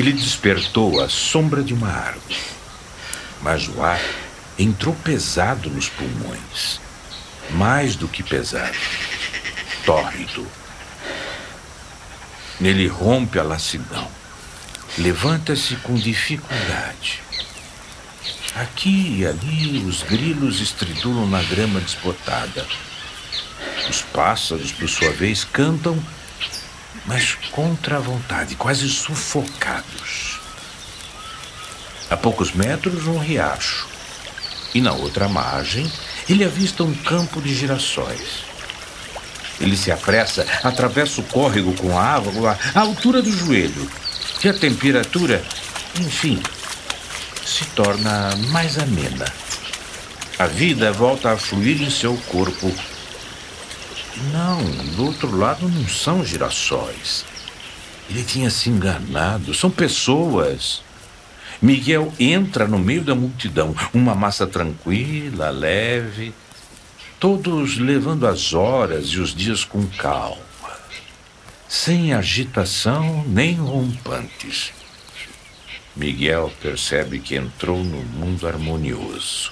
Ele despertou à sombra de uma árvore, mas o ar entrou pesado nos pulmões. Mais do que pesado, tórrido. Nele rompe a lassidão. Levanta-se com dificuldade. Aqui e ali os grilos estridulam na grama desbotada. Os pássaros, por sua vez, cantam, mas contra a vontade, quase sufocados. A poucos metros, um riacho. E na outra margem, ele avista um campo de girassóis. Ele se apressa, atravessa o córrego com a água à altura do joelho. E a temperatura, enfim, se torna mais amena. A vida volta a fluir em seu corpo. Não, do outro lado não são girassóis. Ele tinha se enganado, são pessoas. Miguel entra no meio da multidão, uma massa tranquila, leve, todos levando as horas e os dias com calma, sem agitação nem rompantes. Miguel percebe que entrou no mundo harmonioso,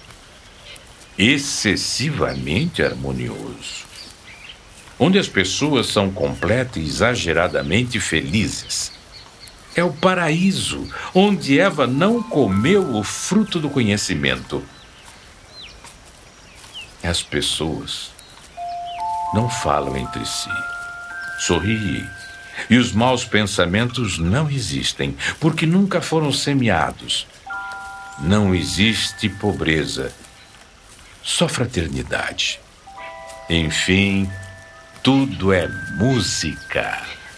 excessivamente harmonioso, onde as pessoas são completa e exageradamente felizes. É o paraíso, onde Eva não comeu o fruto do conhecimento. As pessoas não falam entre si, sorriem, e os maus pensamentos não existem, porque nunca foram semeados. Não existe pobreza, só fraternidade. Enfim, tudo é música.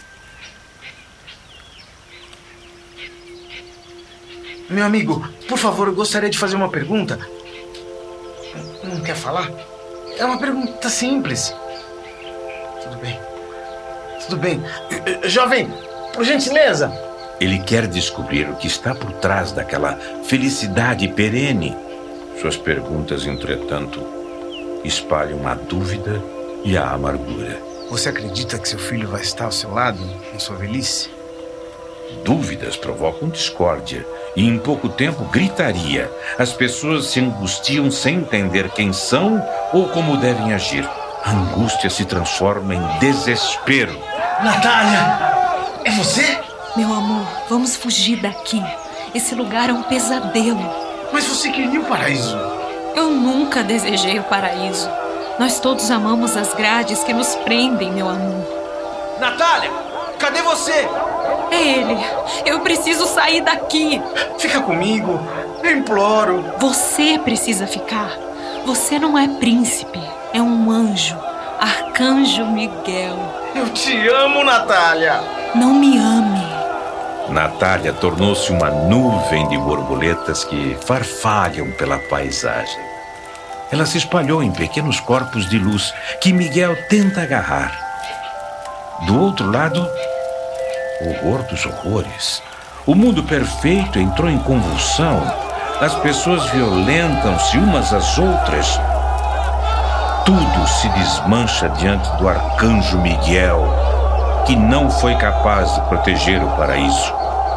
Meu amigo, por favor, eu gostaria de fazer uma pergunta. Não quer falar? É uma pergunta simples. Tudo bem. Tudo bem. Jovem, por gentileza. Ele quer descobrir o que está por trás daquela felicidade perene. Suas perguntas, entretanto, espalham a dúvida e a amargura. Você acredita que seu filho vai estar ao seu lado em sua velhice? Dúvidas provocam discórdia e, em pouco tempo, gritaria. As pessoas se angustiam sem entender quem são ou como devem agir. A angústia se transforma em desespero. Natália! É você? Meu amor, vamos fugir daqui. Esse lugar é um pesadelo. Mas você queria o paraíso. Eu nunca desejei o paraíso. Nós todos amamos as grades que nos prendem, meu amor. Natália! Cadê você? É ele. Eu preciso sair daqui. Fica comigo. Eu imploro. Você precisa ficar. Você não é príncipe. É um anjo. Arcanjo Miguel. Eu te amo, Natália. Não me ame. Natália tornou-se uma nuvem de borboletas que farfalham pela paisagem. Ela se espalhou em pequenos corpos de luz que Miguel tenta agarrar. Do outro lado, horror dos horrores. O mundo perfeito entrou em convulsão. As pessoas violentam-se umas às outras. Tudo se desmancha diante do arcanjo Miguel, que não foi capaz de proteger o paraíso.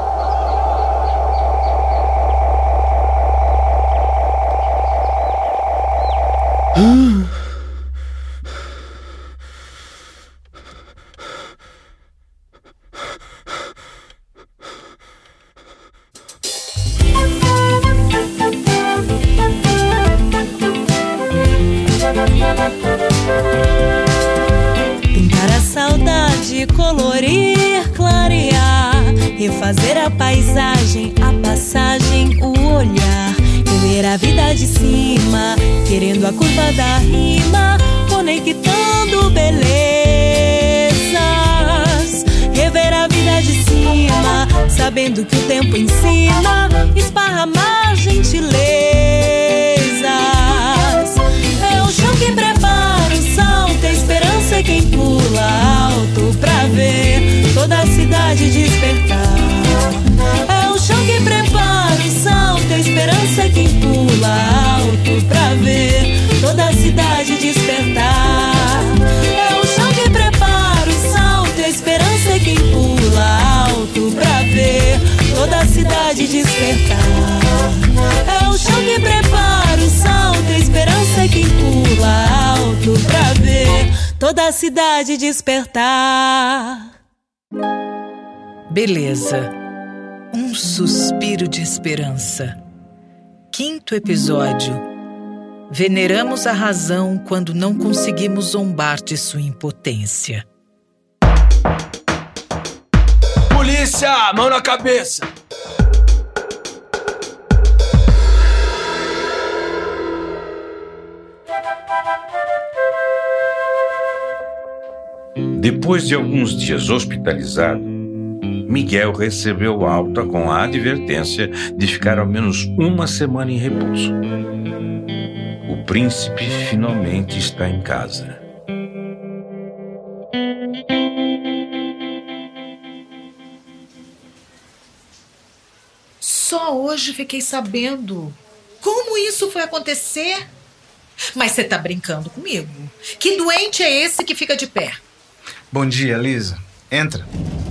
Pintar a saudade, colorir, clarear, refazer a paisagem, a passagem, o olhar, rever a vida de cima, querendo a curva da rima, conectando belezas, rever a vida de cima, sabendo que o tempo ensina, esparramar gentilezas. É o chão que prepara o salto, a esperança é quem pula alto pra ver toda a cidade despertar. É o chão que prepara o salto, a esperança é quem pula alto pra ver toda a cidade despertar. É o chão que prepara o salto, a esperança é quem pula alto pra ver cidade despertar. É o chão que prepara o salto, a esperança é quem pula alto pra ver toda a cidade despertar. Beleza. Um suspiro de esperança. 5º episódio. Veneramos a razão quando não conseguimos zombar de sua impotência. Polícia! Mão na cabeça! Depois de alguns dias hospitalizado, Miguel recebeu alta com a advertência de ficar ao menos uma semana em repouso. O príncipe finalmente está em casa. Só hoje fiquei sabendo. Como isso foi acontecer? Mas você tá brincando comigo? Que doente é esse que fica de pé? Bom dia, Lisa. Entra.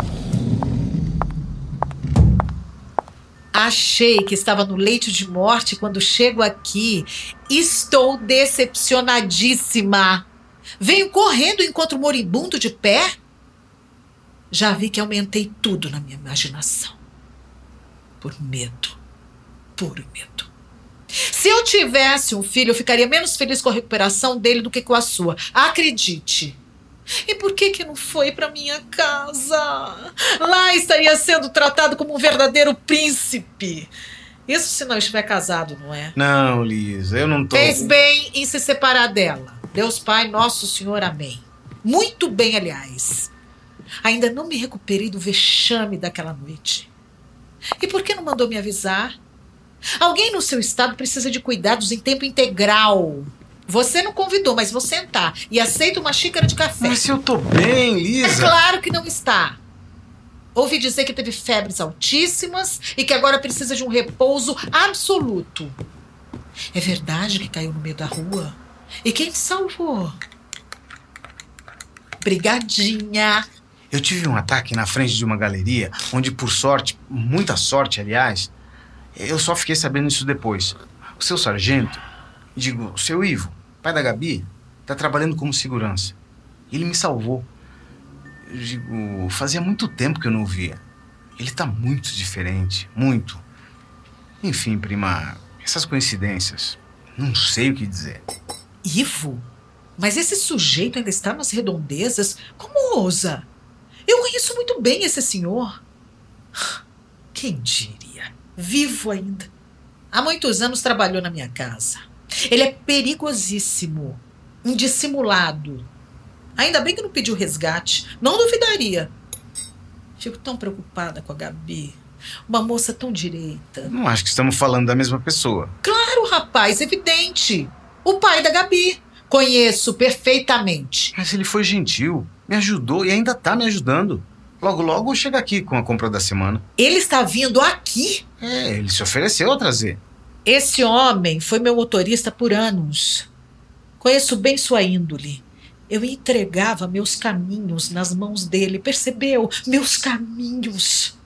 Achei que estava no leito de morte quando chego aqui. Estou decepcionadíssima. Venho correndo e encontro o moribundo de pé. Já vi que aumentei tudo na minha imaginação. Por medo. Puro medo. Se eu tivesse um filho, eu ficaria menos feliz com a recuperação dele do que com a sua. Acredite. E por que não foi para minha casa? Lá estaria sendo tratado como um verdadeiro príncipe. Isso se não estiver casado, não é? Não, Lisa, eu não tô... Fez bem em se separar dela. Deus Pai, Nosso Senhor, amém. Muito bem, aliás. Ainda não me recuperei do vexame daquela noite. E por que não mandou me avisar? Alguém no seu estado precisa de cuidados em tempo integral. Você não convidou, mas vou sentar e aceita uma xícara de café. Mas se eu tô bem, Lisa... É claro que não está. Ouvi dizer que teve febres altíssimas e que agora precisa de um repouso absoluto. É verdade que caiu no meio da rua? E quem te salvou? Brigadinha. Eu tive um ataque na frente de uma galeria, onde por sorte, muita sorte, aliás, eu só fiquei sabendo isso depois. O seu sargento, digo, o seu Ivo, pai da Gabi, tá trabalhando como segurança. Ele me salvou. Eu digo, fazia muito tempo que eu não o via. Ele tá muito diferente, muito. Enfim, prima, essas coincidências, não sei o que dizer. Ivo? Mas esse sujeito ainda está nas redondezas? Como ousa? Eu conheço muito bem esse senhor. Quem diria? Vivo ainda. Há muitos anos trabalhou na minha casa. Ele é perigosíssimo, um dissimulado. Ainda bem que não pediu resgate. Não duvidaria. Fico tão preocupada com a Gabi. Uma moça tão direita. Não acho que estamos falando da mesma pessoa. Claro, rapaz, evidente. O pai da Gabi. Conheço perfeitamente. Mas ele foi gentil, me ajudou e ainda tá me ajudando. Logo, logo chega aqui com a compra da semana. Ele está vindo aqui? É, ele se ofereceu a trazer. Esse homem foi meu motorista por anos. Conheço bem sua índole. Eu entregava meus caminhos nas mãos dele, percebeu? Meus caminhos.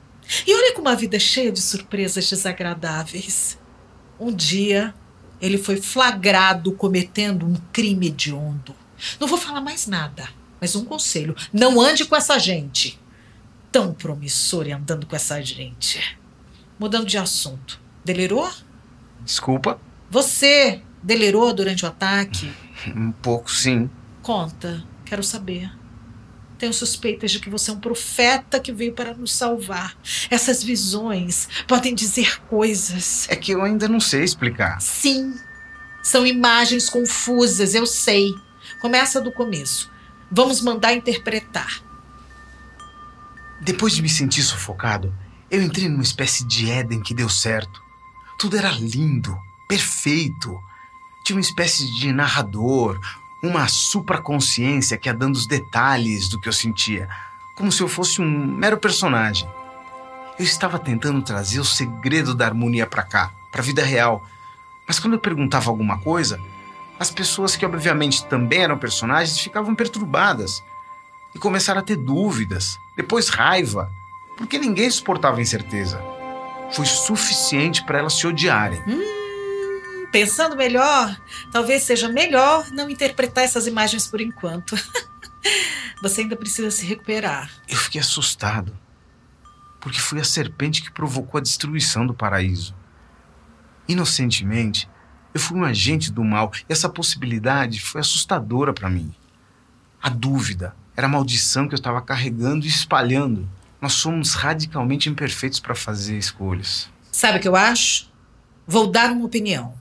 E olha como a vida é cheia de surpresas desagradáveis. Um dia, ele foi flagrado cometendo um crime hediondo. Não vou falar mais nada, mas um conselho. Não ande com essa gente. Tão promissor e andando com essa gente. Mudando de assunto. Delirou? Desculpa? Você delirou durante o ataque? Um pouco, sim. Conta, quero saber. Tenho suspeitas de que você é um profeta que veio para nos salvar. Essas visões podem dizer coisas. É que eu ainda não sei explicar. Sim, são imagens confusas, eu sei. Começa do começo. Vamos mandar interpretar. Depois de me sentir sufocado, eu entrei numa espécie de Éden que deu certo. Tudo era lindo, perfeito. Tinha uma espécie de narrador, uma supraconsciência que ia dando os detalhes do que eu sentia, como se eu fosse um mero personagem. Eu estava tentando trazer o segredo da harmonia para cá, para a vida real. Mas quando eu perguntava alguma coisa, as pessoas que obviamente também eram personagens ficavam perturbadas e começaram a ter dúvidas, depois raiva, porque ninguém suportava a incerteza. foi suficiente para elas se odiarem. Pensando melhor, talvez seja melhor não interpretar essas imagens por enquanto. Você ainda precisa se recuperar. Eu fiquei assustado, porque foi a serpente que provocou a destruição do paraíso. Inocentemente, eu fui um agente do mal e essa possibilidade foi assustadora para mim. A dúvida era a maldição que eu estava carregando e espalhando. Nós somos radicalmente imperfeitos para fazer escolhas. Sabe o que eu acho? Vou dar uma opinião.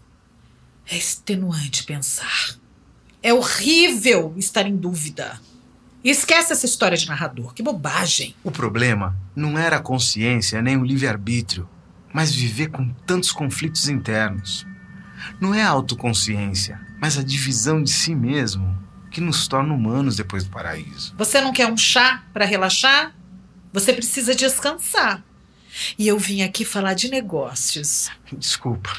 É extenuante pensar. É horrível estar em dúvida. E esquece essa história de narrador. Que bobagem. O problema não era a consciência nem o livre-arbítrio, mas viver com tantos conflitos internos. Não é a autoconsciência, mas a divisão de si mesmo que nos torna humanos depois do paraíso. Você não quer um chá para relaxar? Você precisa descansar. E eu vim aqui falar de negócios. Desculpa,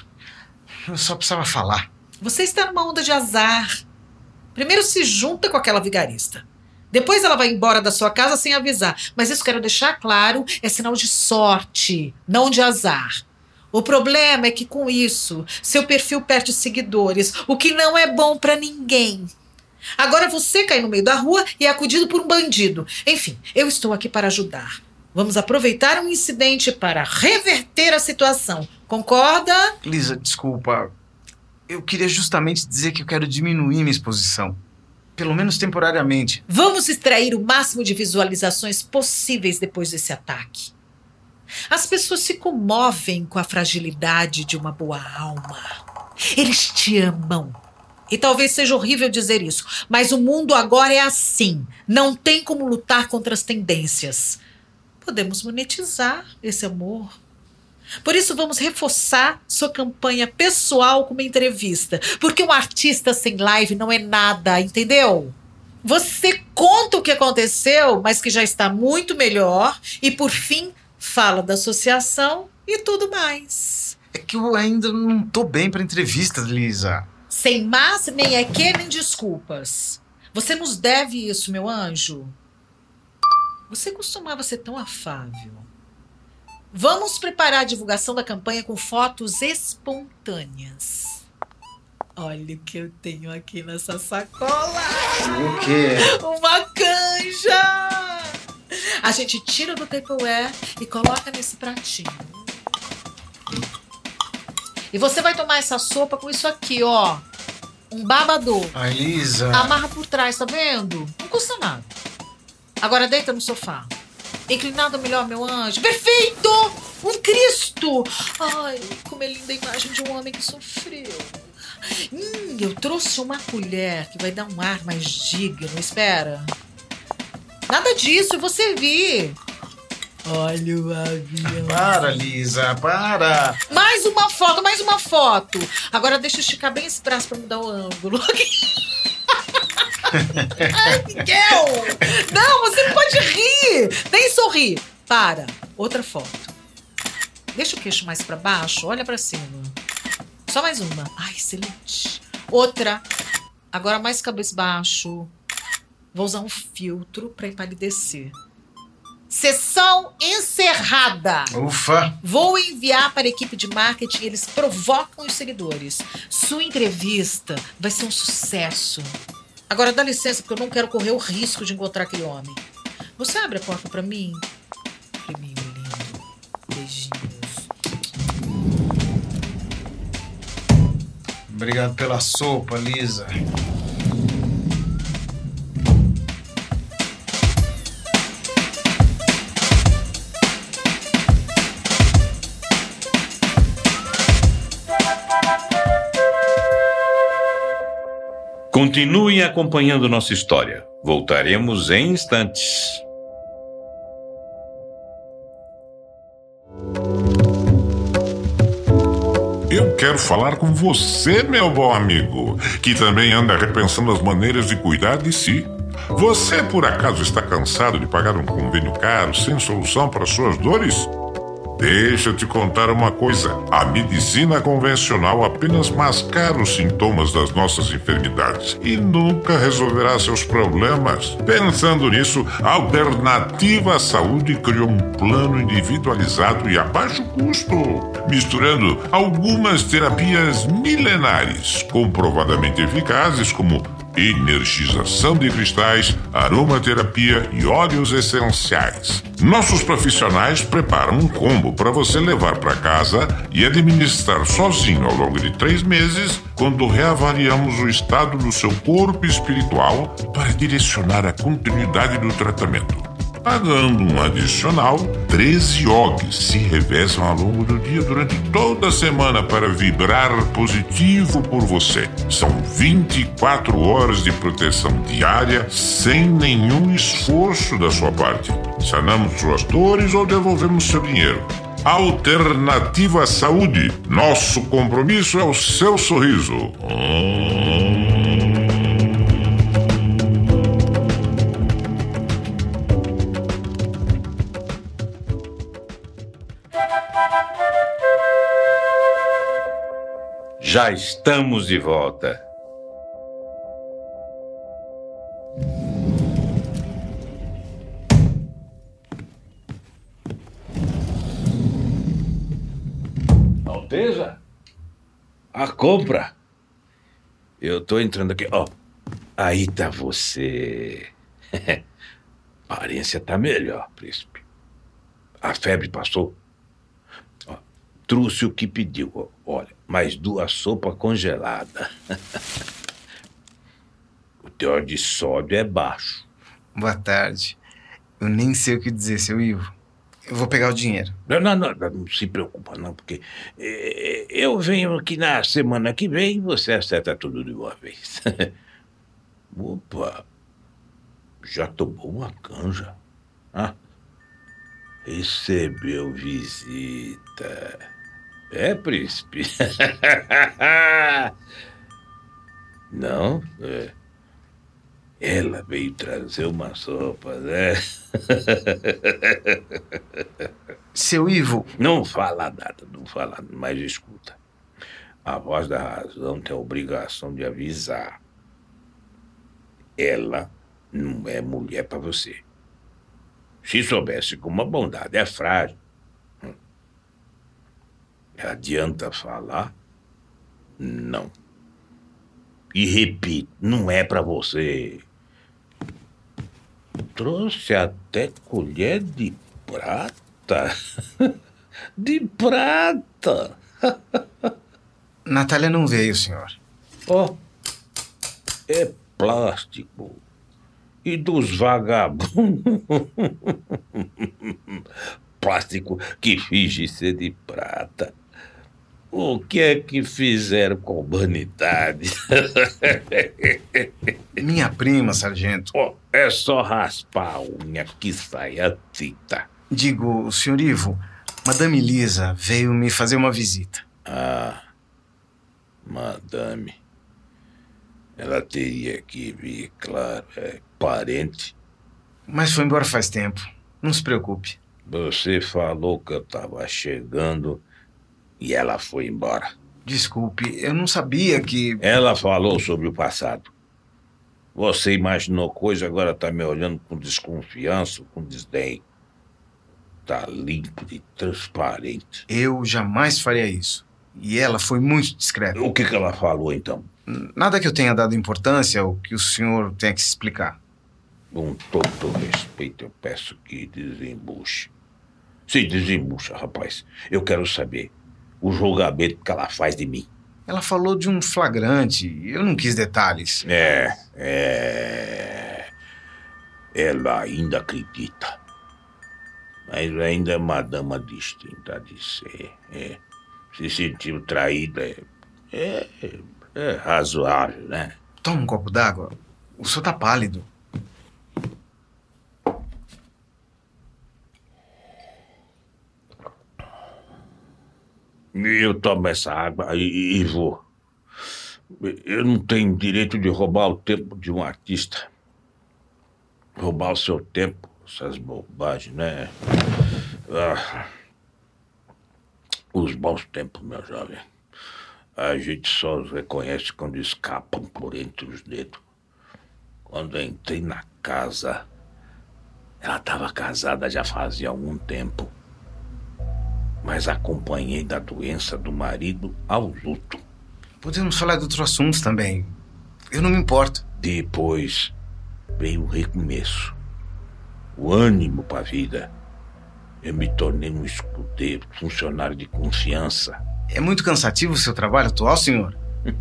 eu só precisava falar. Você está numa onda de azar. Primeiro se junta com aquela vigarista. Depois ela vai embora da sua casa sem avisar. Mas isso quero deixar claro, é sinal de sorte, não de azar. O problema é que com isso, seu perfil perde seguidores, o que não é bom pra ninguém. Agora você cai no meio da rua e é acudido por um bandido. Enfim, eu estou aqui para ajudar. Vamos aproveitar um incidente para reverter a situação. Concorda? Lisa, desculpa. Eu queria justamente dizer que eu quero diminuir minha exposição. Pelo menos temporariamente. Vamos extrair o máximo de visualizações possíveis depois desse ataque. As pessoas se comovem com a fragilidade de uma boa alma. Eles te amam. E talvez seja horrível dizer isso, mas o mundo agora é assim. Não tem como lutar contra as tendências. Podemos monetizar esse amor. Por isso vamos reforçar sua campanha pessoal com uma entrevista. Porque um artista sem live não é nada, entendeu? Você conta o que aconteceu, mas que já está muito melhor. E por fim, fala da associação e tudo mais. É que eu ainda não tô bem para entrevistas, Lisa. Sem mas, nem é que, nem desculpas. Você nos deve isso, meu anjo. Você costumava ser tão afável. Vamos preparar a divulgação da campanha com fotos espontâneas. Olha o que eu tenho aqui nessa sacola. O quê? Uma canja! A gente tira do Tupperware e coloca nesse pratinho. E você vai tomar essa sopa com isso aqui, ó. Um babador. Ai, Lisa. Amarra por trás, tá vendo? Não custa nada. Agora deita no sofá. Inclinado melhor, meu anjo. Perfeito! Um Cristo! Ai, como é linda a imagem de um homem que sofreu. Eu trouxe uma colher que vai dar um ar mais digno. Espera. Nada disso, eu vou servir. Olha o avião. Para, Lisa, para. Mais uma foto. Agora deixa eu esticar bem esse braço pra mudar o ângulo. Ai, Miguel! Não, você não pode rir. Nem sorrir. Para. Outra foto. Deixa o queixo mais pra baixo. Olha pra cima. Só mais uma. Ai, excelente. Outra. Agora mais cabisbaixo. Vou usar um filtro pra empalidecer. Sessão encerrada. Ufa. Vou enviar para a equipe de marketing, eles provocam os seguidores. Sua entrevista vai ser um sucesso. Agora dá licença, porque eu não quero correr o risco de encontrar aquele homem. Você abre a porta para mim? Priminho lindo. Beijinhos. Obrigado pela sopa, Lisa. Continuem acompanhando nossa história. Voltaremos em instantes. Eu quero falar com você, meu bom amigo, que também anda repensando as maneiras de cuidar de si. Você, por acaso, está cansado de pagar um convênio caro, sem solução para suas dores? Deixa eu te contar uma coisa. A medicina convencional apenas mascara os sintomas das nossas enfermidades e nunca resolverá seus problemas. Pensando nisso, a Alternativa à Saúde criou um plano individualizado e a baixo custo, misturando algumas terapias milenares, comprovadamente eficazes, como energização de cristais, aromaterapia e óleos essenciais. Nossos profissionais preparam um combo para você levar para casa e administrar sozinho ao longo de 3 meses, quando reavaliamos o estado do seu corpo espiritual para direcionar a continuidade do tratamento. Pagando um adicional, 13 yogis se revezam ao longo do dia durante toda a semana para vibrar positivo por você. São 24 horas de proteção diária sem nenhum esforço da sua parte. Sanamos suas dores ou devolvemos seu dinheiro. Alternativa à Saúde. Nosso compromisso é o seu sorriso. Já estamos de volta. Alteza? A compra. Eu tô entrando aqui. Ó, aí tá você. A aparência tá melhor, príncipe. A febre passou. Ó, trouxe o que pediu. Olha, mais 2 sopas congeladas. O teor de sódio é baixo. Boa tarde. Eu nem sei o que dizer, seu Ivo. Eu vou pegar o dinheiro. Não se preocupa não, porque eu venho aqui na semana que vem e você acerta tudo de uma vez. Opa, já tomou uma canja? Ah, recebeu visita. É, príncipe? Não? É. Ela veio trazer uma sopa, né? Seu Ivo... Não fala nada, mas escuta. A voz da razão tem a obrigação de avisar. Ela não é mulher pra você. Se soubesse como a bondade é frágil, adianta falar? Não. E repito, não é pra você. Trouxe até colher de prata. De prata. Natália não veio, senhor. Ó, é plástico. E dos vagabundos. Plástico que finge ser de prata. O que é que fizeram com a humanidade? Minha prima, sargento. Oh, é só raspar a unha que sai a tinta. Digo, senhor Ivo, Madame Lisa veio me fazer uma visita. Ah, madame. Ela teria que vir, claro, é parente. Mas foi embora faz tempo. Não se preocupe. Você falou que eu estava chegando e ela foi embora. Desculpe, eu não sabia que... Ela falou sobre o passado. Você imaginou coisa, agora tá me olhando com desconfiança, com desdém. Tá limpo e transparente. Eu jamais faria isso. E ela foi muito discreta. O que ela falou, então? Nada que eu tenha dado importância ou que o senhor tenha que se explicar. Com todo respeito, eu peço que desembuche. Se desembucha, rapaz. Eu quero saber o julgamento que ela faz de mim. Ela falou de um flagrante. Eu não quis detalhes. Ela ainda acredita. Mas ainda é uma dama distinta de ser. Se sentiu traída é razoável, né? Toma um copo d'água. O senhor tá pálido. Eu tomo essa água e vou. Eu não tenho direito de roubar o tempo de um artista. Roubar o seu tempo, essas bobagens, né? Os bons tempos, meu jovem. A gente só os reconhece quando escapam por entre os dedos. Quando eu entrei na casa, ela estava casada já fazia algum tempo. Mas acompanhei da doença do marido ao luto. Podemos falar de outros assuntos também. Eu não me importo. Depois veio o recomeço. O ânimo para a vida. Eu me tornei um escudeiro, funcionário de confiança. É muito cansativo o seu trabalho atual, senhor?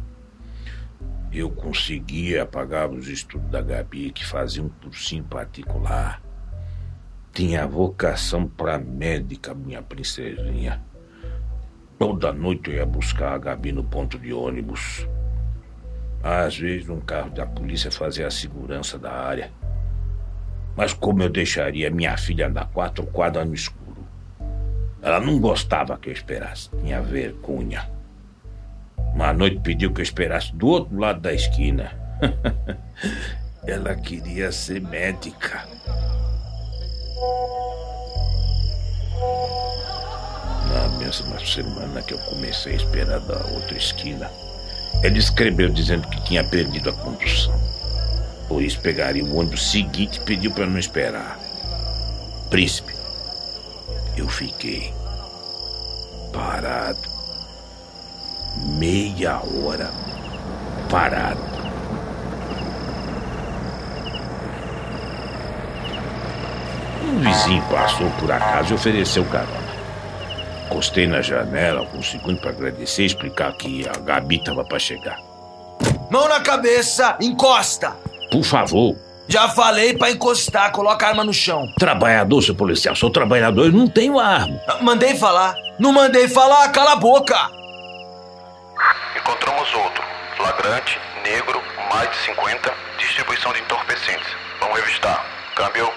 Eu conseguia pagar os estudos da Gabi, que fazia um cursinho particular. Tinha vocação para médica, minha princesinha. Toda noite eu ia buscar a Gabi no ponto de ônibus. Às vezes um carro da polícia fazia a segurança da área. Mas como eu deixaria minha filha andar 4 quadras no escuro? Ela não gostava que eu esperasse, tinha vergonha. Uma noite pediu que eu esperasse do outro lado da esquina. Ela queria ser médica. Na mesma semana que eu comecei a esperar da outra esquina, ele escreveu dizendo que tinha perdido a condução. Por isso pegaria o ônibus seguinte e pediu para não esperar. Príncipe, eu fiquei parado. Meia hora parado. Um vizinho passou por acaso e ofereceu carona. Encostei na janela alguns segundos para agradecer e explicar que a Gabi estava para chegar. Mão na cabeça, encosta! Por favor. Já falei pra encostar, coloca a arma no chão. Trabalhador, seu policial, sou trabalhador e não tenho arma. Mandei falar. Não mandei falar, cala a boca! Encontramos outro. Flagrante, negro, mais de 50, distribuição de entorpecentes. Vamos revistar. Câmbio.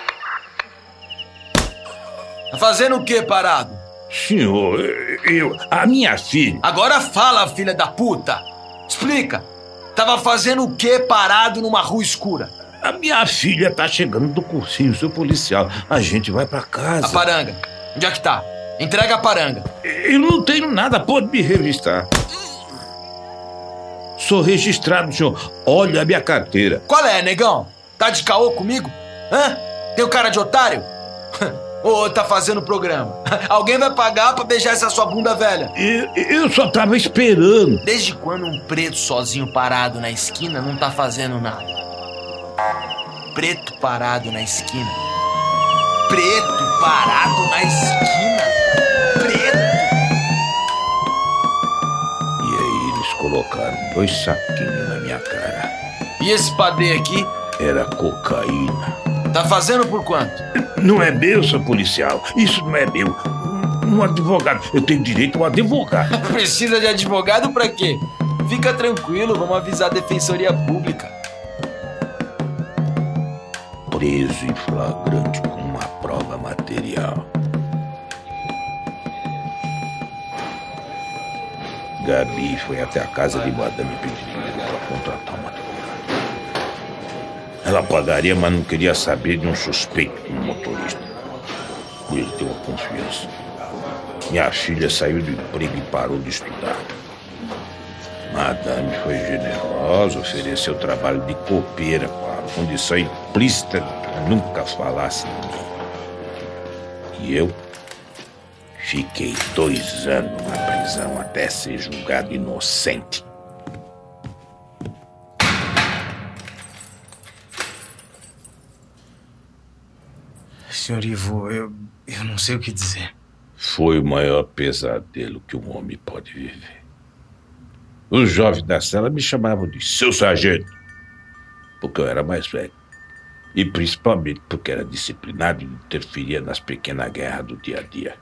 Tá fazendo o quê, parado? Senhor, a minha filha... Agora fala, filha da puta! Explica! Tava fazendo o quê parado numa rua escura? A minha filha tá chegando do cursinho, seu policial. A gente vai pra casa. A paranga. Onde é que tá? Entrega a paranga. Eu não tenho nada, pode me revistar. Sou registrado, senhor. Olha a minha carteira. Qual é, negão? Tá de caô comigo? Hã? Tem o cara de otário? Ou tá fazendo programa? Alguém vai pagar pra beijar essa sua bunda velha? Eu só tava esperando. Desde quando um preto sozinho parado na esquina não tá fazendo nada? Preto parado na esquina. Preto parado na esquina. Preto. E aí eles colocaram 2 saquinhos na minha cara. E esse padê aqui? Era cocaína. Tá fazendo por quanto? Não é meu, seu policial. Isso não é meu. Um advogado. Eu tenho direito a um advogado. Precisa de advogado pra quê? Fica tranquilo, vamos avisar a Defensoria Pública. Preso em flagrante com uma prova material. Gabi foi até a casa de Madame pedir dinheiro para contratar um advogado. Ela pagaria, mas não queria saber de um suspeito como motorista. Por ele ter uma confiança. Minha filha saiu do emprego e parou de estudar. Madame foi generosa, ofereceu trabalho de copeira com a condição implícita de que nunca falasse de mim. E eu fiquei 2 anos na prisão até ser julgado inocente. Senhor Ivo, eu não sei o que dizer. Foi o maior pesadelo que um homem pode viver. Os jovens da cela me chamavam de seu sargento, porque eu era mais velho. E principalmente porque era disciplinado e interferia nas pequenas guerras do dia a dia.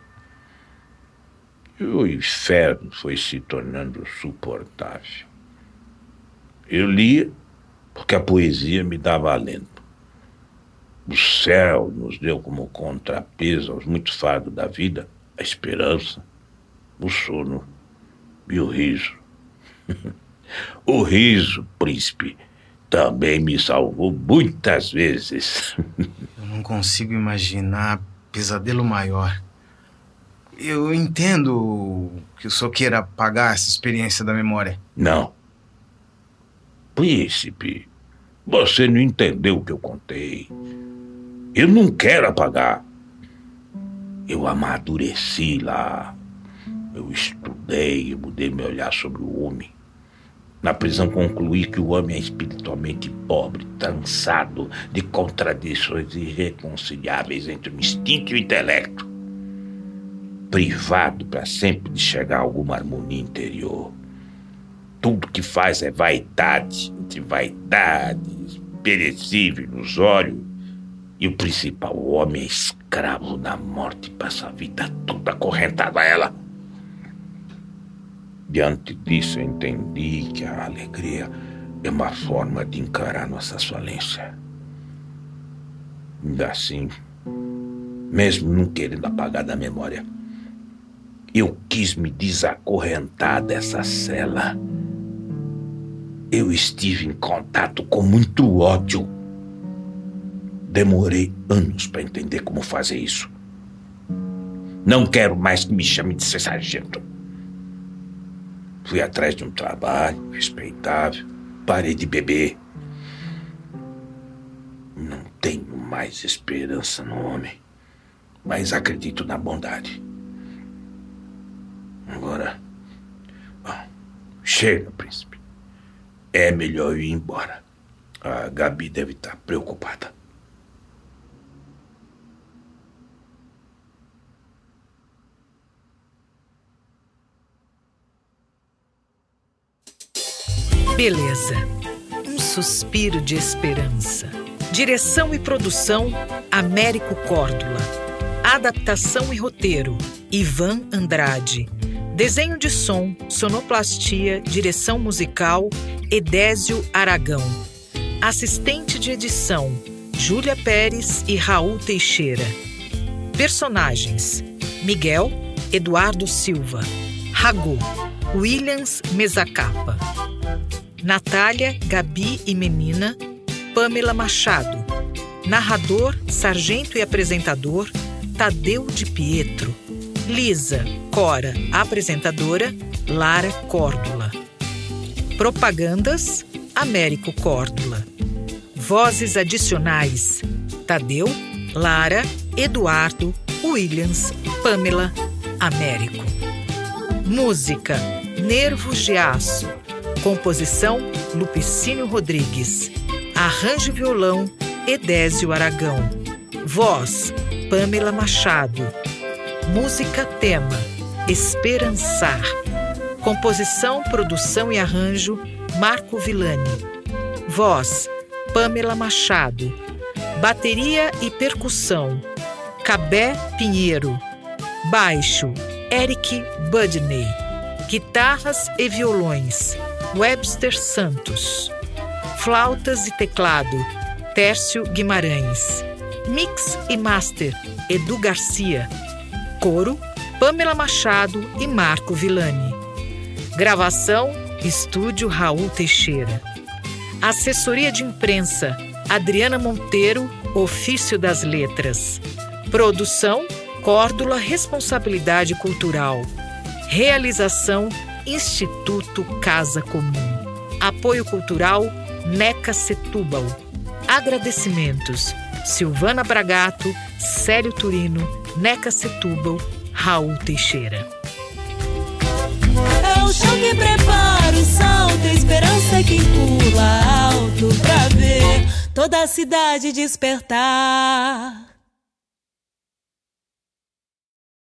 E o inferno foi se tornando suportável. Eu lia porque a poesia me dava alento. O céu nos deu como contrapeso aos muitos fardos da vida a esperança, o sono e o riso. O riso, príncipe, também me salvou muitas vezes. Eu não consigo imaginar pesadelo maior. Eu entendo que o senhor queira apagar essa experiência da memória. Não. Príncipe, você não entendeu o que eu contei. Eu não quero apagar. Eu amadureci lá. Eu estudei, eu mudei meu olhar sobre o homem. Na prisão concluí que o homem é espiritualmente pobre, cansado de contradições irreconciliáveis entre o instinto e o intelecto. Privado para sempre de chegar a alguma harmonia interior. Tudo que faz é vaidade, entre vaidades, perecível, ilusório. E o principal, o homem é escravo da morte e passa a vida toda acorrentado a ela. Diante disso, eu entendi que a alegria é uma forma de encarar nossa falência. Ainda assim, mesmo não querendo apagar da memória, eu quis me desacorrentar dessa cela. Eu estive em contato com muito ódio. Demorei anos para entender como fazer isso. Não quero mais que me chame de ser sargento. Fui atrás de um trabalho respeitável. Parei de beber. Não tenho mais esperança no homem, mas acredito na bondade. Agora, chega, príncipe. É melhor eu ir embora. A Gabi deve estar preocupada. Beleza. Um suspiro de esperança. Direção e produção, Américo Córdula. Adaptação e roteiro, Ivan Andrade. Desenho de som, sonoplastia, direção musical, Edésio Aragão. Assistente de edição, Júlia Pérez e Raul Teixeira. Personagens: Miguel, Eduardo Silva. Ragô, Williams Mezacapa. Natália, Gabi e Menina, Pamela Machado. Narrador, sargento e apresentador, Tadeu de Pietro. Lisa, Cora, apresentadora, Lara Córdula. Propagandas, Américo Córdula. Vozes adicionais, Tadeu, Lara, Eduardo, Williams, Pamela, Américo. Música, Nervos de Aço. Composição, Lupicínio Rodrigues. Arranjo e violão, Edésio Aragão. Voz, Pamela Machado. Música tema, Esperançar. Composição, produção e arranjo, Marco Villani. Voz, Pamela Machado. Bateria e percussão, Cabé Pinheiro. Baixo, Eric Budney. Guitarras e violões, Webster Santos. Flautas e teclado, Tércio Guimarães. Mix e master, Edu Garcia. Coro, Pamela Machado e Marco Villani. Gravação, Estúdio Raul Teixeira. Assessoria de imprensa, Adriana Monteiro, Ofício das Letras. Produção, Córdula Responsabilidade Cultural. Realização, Instituto Casa Comum. Apoio cultural, Neca Setúbal. Agradecimentos, Silvana Bragato, Célio Turino, Neca Setúbal, Raul Teixeira. É o chão que prepara o salto, a esperança é quem pula alto pra ver toda a cidade despertar.